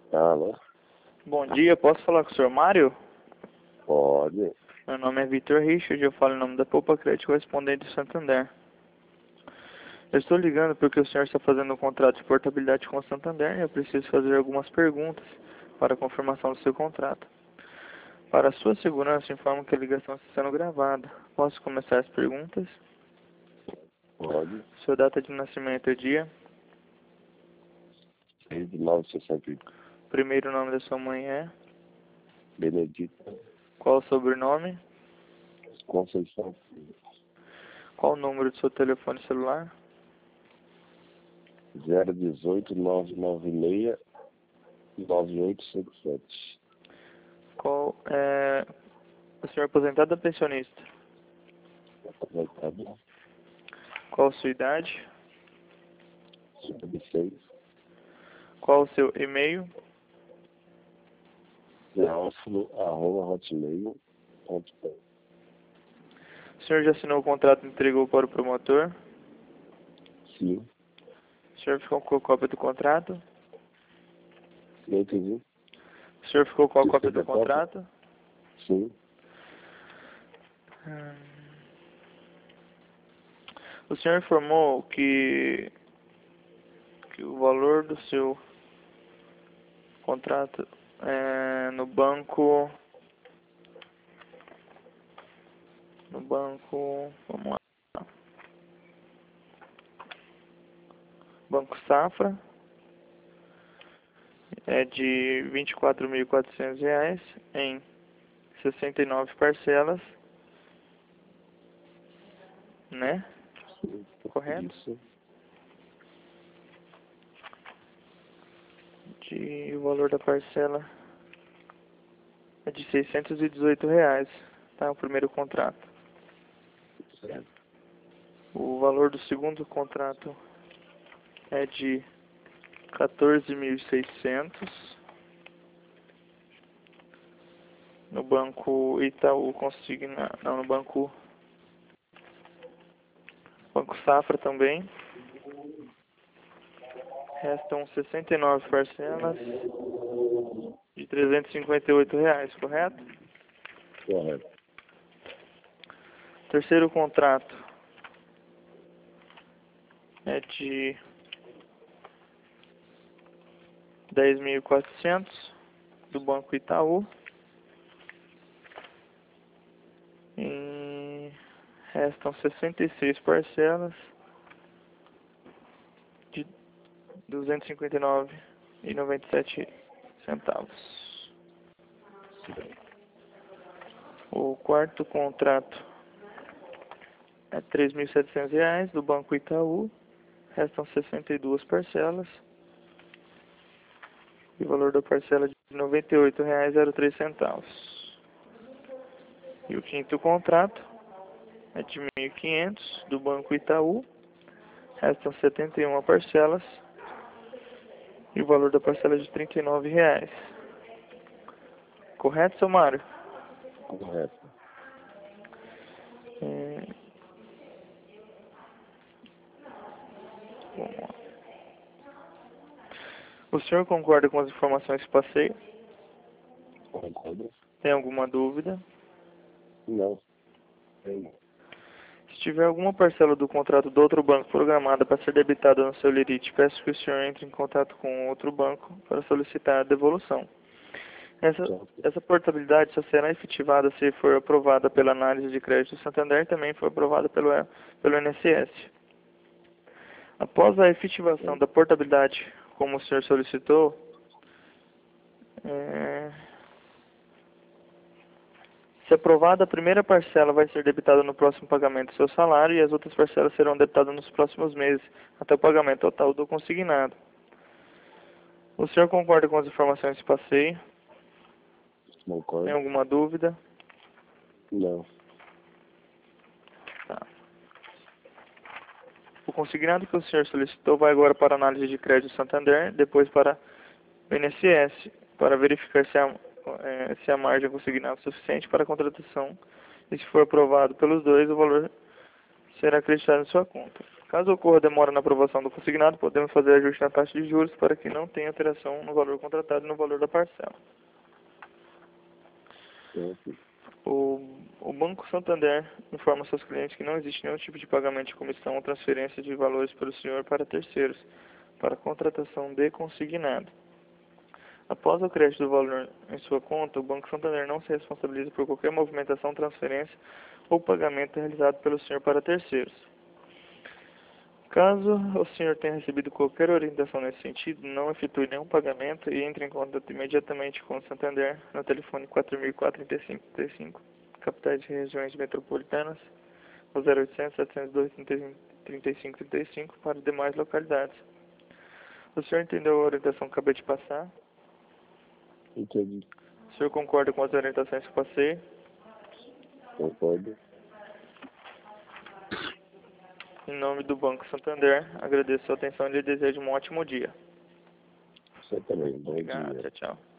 Alô? Bom dia, posso falar com o senhor Mário? Pode. Meu nome é Vitor Richard, eu falo em nome da Poupa Crédito Correspondente do Santander. Eu estou ligando porque o senhor está fazendo um contrato de portabilidade com o Santander e eu preciso fazer algumas perguntas para a confirmação do seu contrato. Para a sua segurança, informo que a ligação está sendo gravada. Posso começar as perguntas? Pode. Sua data de nascimento é dia? 6 de 961. Primeiro nome da sua mãe é? Benedita Qual o sobrenome? Conceição. Qual o número do seu telefone celular? 018 996 9857. Qual é... O senhor é aposentado ou pensionista? Aposentado. Qual a sua idade? 56. Qual o seu e-mail? Teófilo@hotmail.com. O senhor já assinou o contrato e entregou para o promotor? Sim. O senhor ficou com a cópia do contrato? Não entendi. O senhor ficou com a Você cópia fez a do cópia? contrato? Sim. O senhor informou que o valor do seu contrato é no banco, vamos lá, Banco Safra, é de R$ 24.400 em 69 parcelas, né? Sim. Correto? Isso. O valor da parcela é de R$ 618, tá? O primeiro contrato. Certo. O valor do segundo contrato é de 14.600 no Banco Itaú Consigna, não, no Banco Safra também. Restam 69 parcelas de R$ 358, correto? Correto. Terceiro contrato é de 10.400 do Banco Itaú. E restam 66 parcelas de R$ 259,97. O quarto contrato é R$ 3.700 do Banco Itaú. Restam 62 parcelas. E o valor da parcela é de R$ 98,03. E o quinto contrato é de 1.500 do Banco Itaú. Restam 71 parcelas. E o valor da parcela é de R$ 39,00. Correto, seu Mário? Correto. Vamos lá. O senhor concorda com as informações que passei? Concordo? Tem alguma dúvida? Não. Tem. Se tiver alguma parcela do contrato do outro banco programada para ser debitada no seu limite, peço que o senhor entre em contato com outro banco para solicitar a devolução. Essa portabilidade só será efetivada se for aprovada pela análise de crédito do Santander e também for aprovada pelo INSS. Após a efetivação da portabilidade, como o senhor solicitou, se aprovada, a primeira parcela vai ser debitada no próximo pagamento do seu salário e as outras parcelas serão debitadas nos próximos meses, até o pagamento total do consignado. O senhor concorda com as informações que passei? Concordo? Tem alguma dúvida? Não. Tá. O consignado que o senhor solicitou vai agora para a análise de crédito Santander, depois para o INSS, para verificar se a margem consignada é suficiente para a contratação. E se for aprovado pelos dois, o valor será acreditado em sua conta. Caso ocorra demora na aprovação do consignado, podemos fazer ajuste na taxa de juros para que não tenha alteração no valor contratado e no valor da parcela. Certo. O Banco Santander informa seus clientes que não existe nenhum tipo de pagamento de comissão ou transferência de valores pelo senhor para terceiros, para contratação de consignado. Após o crédito do valor em sua conta, o Banco Santander não se responsabiliza por qualquer movimentação, transferência ou pagamento realizado pelo senhor para terceiros. Caso o senhor tenha recebido qualquer orientação nesse sentido, não efetue nenhum pagamento e entre em contato imediatamente com o Santander no telefone 4004-3535, capitais de regiões metropolitanas, o 0800-702-3535 para demais localidades. O senhor entendeu a orientação que acabei de passar? Entendi. O senhor concorda com as orientações que passei? Concordo. Em nome do Banco Santander, agradeço a sua atenção e lhe desejo um ótimo dia. Você também. Bom Obrigado, dia. tchau, tchau.